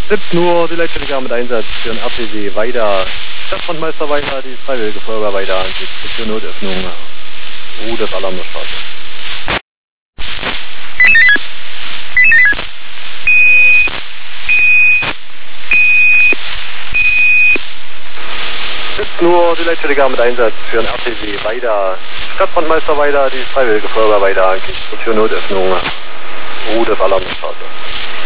17 Uhr, die Leitstelle mit Einsatz für den RTW weiter. Stadtbrandmeister weiter, die Freiwillige Feuerwehr weiter. Die Notöffnung, Ruhe des Alarm der Straße. Nur die Leitstelle mit Einsatz für den RTW weiter. Stadtbrandmeister weiter, die Freiwillige Feuerwehr weiter. Für Notöffnung, Ruhe des Alarm der Straße.